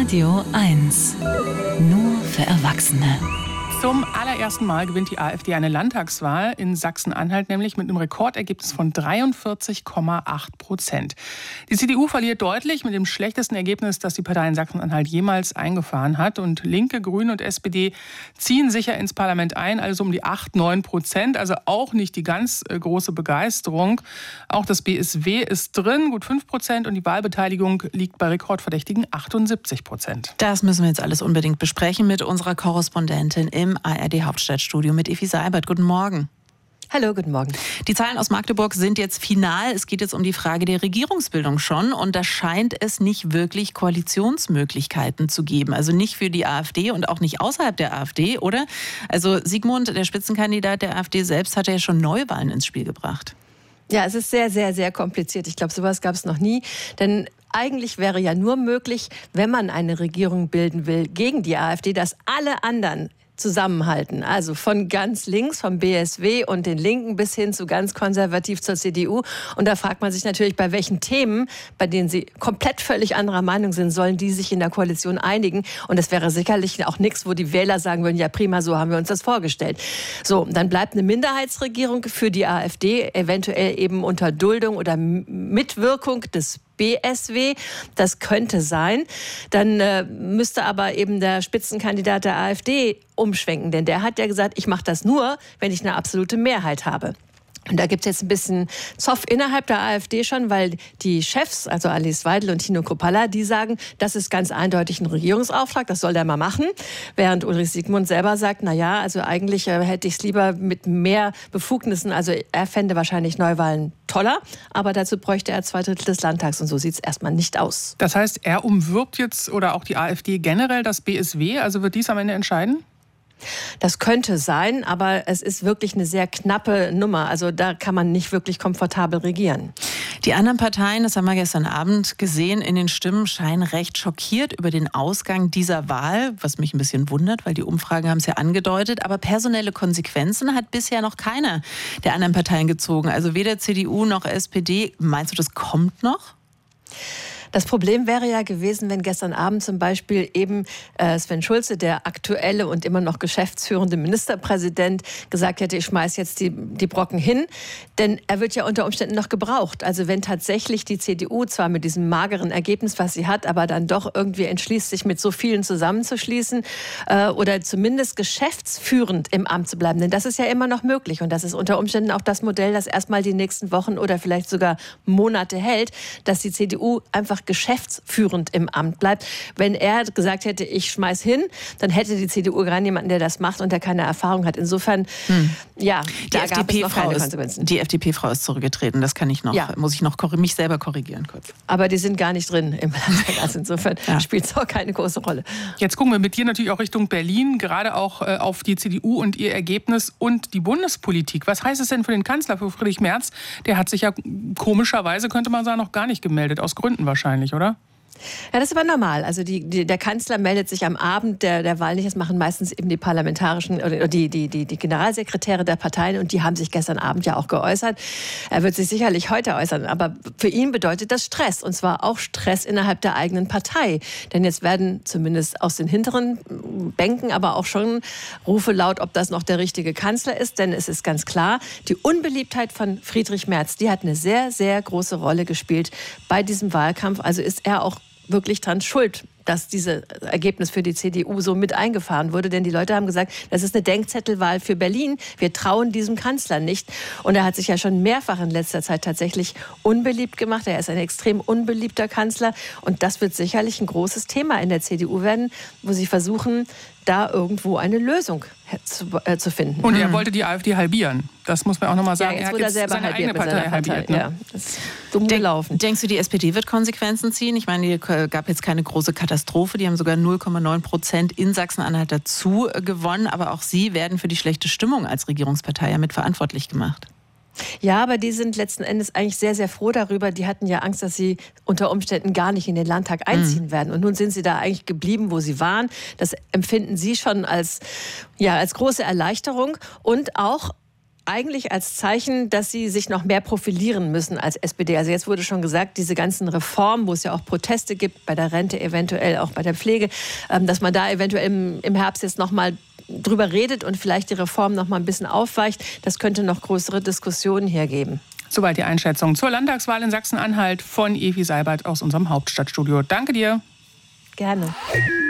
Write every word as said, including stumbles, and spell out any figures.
Radio eins. Nur für Erwachsene. Zum allerersten Mal gewinnt die AfD eine Landtagswahl in Sachsen-Anhalt, nämlich mit einem Rekordergebnis von dreiundvierzig Komma acht Prozent. Die C D U verliert deutlich mit dem schlechtesten Ergebnis, das die Partei in Sachsen-Anhalt jemals eingefahren hat. Und Linke, Grüne und S P D ziehen sicher ins Parlament ein, also um die acht, neun Prozent. Also auch nicht die ganz äh, große Begeisterung. Auch das B S W ist drin, gut fünf Prozent. Und die Wahlbeteiligung liegt bei rekordverdächtigen achtundsiebzig Prozent. Das müssen wir jetzt alles unbedingt besprechen mit unserer Korrespondentin im A R D-Hauptstadtstudio mit Effi Seibert. Guten Morgen. Hallo, guten Morgen. Die Zahlen aus Magdeburg sind jetzt final. Es geht jetzt um die Frage der Regierungsbildung schon. Und da scheint es nicht wirklich Koalitionsmöglichkeiten zu geben. Also nicht für die AfD und auch nicht außerhalb der AfD, oder? Also Sigmund, der Spitzenkandidat der AfD selbst, hat ja schon Neuwahlen ins Spiel gebracht. Ja, es ist sehr, sehr, sehr kompliziert. Ich glaube, sowas gab es noch nie. Denn eigentlich wäre ja nur möglich, wenn man eine Regierung bilden will gegen die AfD, dass alle anderen zusammenhalten. Also von ganz links, vom B S W und den Linken bis hin zu ganz konservativ zur C D U. Und da fragt man sich natürlich, bei welchen Themen, bei denen sie komplett völlig anderer Meinung sind, sollen die sich in der Koalition einigen. Und das wäre sicherlich auch nichts, wo die Wähler sagen würden, ja prima, so haben wir uns das vorgestellt. So, dann bleibt eine Minderheitsregierung für die AfD, eventuell eben unter Duldung oder Mitwirkung des B S W, das könnte sein. Dann äh, müsste aber eben der Spitzenkandidat der AfD umschwenken, denn der hat ja gesagt, ich mache das nur, wenn ich eine absolute Mehrheit habe. Und da gibt es jetzt ein bisschen Zoff innerhalb der AfD schon, weil die Chefs, also Alice Weidel und Tino Kruppalla, die sagen, das ist ganz eindeutig ein Regierungsauftrag, das soll der mal machen. Während Ulrich Sigmund selber sagt, na ja, also eigentlich äh, hätte ich es lieber mit mehr Befugnissen, also er fände wahrscheinlich Neuwahlen toller, aber dazu bräuchte er zwei Drittel des Landtags und so sieht es erstmal nicht aus. Das heißt, er umwirbt jetzt oder auch die AfD generell das B S W, also wird dies am Ende entscheiden? Das könnte sein, aber es ist wirklich eine sehr knappe Nummer. Also da kann man nicht wirklich komfortabel regieren. Die anderen Parteien, das haben wir gestern Abend gesehen, in den Stimmen scheinen recht schockiert über den Ausgang dieser Wahl, was mich ein bisschen wundert, weil die Umfragen haben es ja angedeutet. Aber personelle Konsequenzen hat bisher noch keiner der anderen Parteien gezogen. Also weder C D U noch S P D. Meinst du, das kommt noch? Das Problem wäre ja gewesen, wenn gestern Abend zum Beispiel eben äh, Sven Schulze, der aktuelle und immer noch geschäftsführende Ministerpräsident, gesagt hätte, ich schmeiß jetzt die, die Brocken hin. Denn er wird ja unter Umständen noch gebraucht. Also wenn tatsächlich die C D U zwar mit diesem mageren Ergebnis, was sie hat, aber dann doch irgendwie entschließt, sich mit so vielen zusammenzuschließen äh, oder zumindest geschäftsführend im Amt zu bleiben. Denn das ist ja immer noch möglich. Und das ist unter Umständen auch das Modell, das erstmal die nächsten Wochen oder vielleicht sogar Monate hält, dass die C D U einfach geschäftsführend im Amt bleibt. Wenn er gesagt hätte, ich schmeiß hin, dann hätte die C D U gerade jemanden, der das macht und der keine Erfahrung hat. Insofern, hm. ja, die da gab es noch keine Konsequenzen. Die F D P-Frau ist zurückgetreten, das kann ich noch, ja. muss ich noch mich selber korrigieren kurz. Aber die sind gar nicht drin im Landtag, also insofern ja. spielt es auch keine große Rolle. Jetzt gucken wir mit dir natürlich auch Richtung Berlin, gerade auch äh, auf die C D U und ihr Ergebnis und die Bundespolitik. Was heißt es denn für den Kanzler, für Friedrich Merz? Der hat sich ja komischerweise, könnte man sagen, noch gar nicht gemeldet, aus Gründen wahrscheinlich, oder? Ja, das ist aber normal. Also die, die, der Kanzler meldet sich am Abend der, der Wahl nicht. Das machen meistens eben die parlamentarischen oder die, die, die, die Generalsekretäre der Parteien und die haben sich gestern Abend ja auch geäußert. Er wird sich sicherlich heute äußern, aber für ihn bedeutet das Stress und zwar auch Stress innerhalb der eigenen Partei. Denn jetzt werden zumindest aus den hinteren Bänken aber auch schon Rufe laut, ob das noch der richtige Kanzler ist. Denn es ist ganz klar, die Unbeliebtheit von Friedrich Merz, die hat eine sehr, sehr große Rolle gespielt bei diesem Wahlkampf. Also ist er auch wirklich dran schuld, dass dieses Ergebnis für die C D U so mit eingefahren wurde. Denn die Leute haben gesagt, das ist eine Denkzettelwahl für Berlin. Wir trauen diesem Kanzler nicht. Und er hat sich ja schon mehrfach in letzter Zeit tatsächlich unbeliebt gemacht. Er ist ein extrem unbeliebter Kanzler. Und das wird sicherlich ein großes Thema in der C D U werden, wo sie versuchen, da irgendwo eine Lösung zu, äh, zu finden. Und er wollte die AfD halbieren. Das muss man auch nochmal sagen. Ja, jetzt er wurde hat er selber seine halbiert eigene Partei, Partei halbiert. Ne? Ja, das ist dumm gelaufen. Denkst du, die S P D wird Konsequenzen ziehen? Ich meine, es gab jetzt keine große Katastrophe. Die haben sogar null Komma neun Prozent in Sachsen-Anhalt dazu gewonnen. Aber auch sie werden für die schlechte Stimmung als Regierungspartei ja mit verantwortlich gemacht. Ja, aber die sind letzten Endes eigentlich sehr, sehr froh darüber. Die hatten ja Angst, dass sie unter Umständen gar nicht in den Landtag einziehen mhm. werden. Und nun sind sie da eigentlich geblieben, wo sie waren. Das empfinden sie schon als, ja, als große Erleichterung und auch eigentlich als Zeichen, dass sie sich noch mehr profilieren müssen als S P D. Also jetzt wurde schon gesagt, diese ganzen Reformen, wo es ja auch Proteste gibt, bei der Rente eventuell, auch bei der Pflege, dass man da eventuell im, im Herbst jetzt noch mal drüber redet und vielleicht die Reform noch mal ein bisschen aufweicht. Das könnte noch größere Diskussionen hier geben. Soweit die Einschätzung zur Landtagswahl in Sachsen-Anhalt von Evi Seibert aus unserem Hauptstadtstudio. Danke dir. Gerne.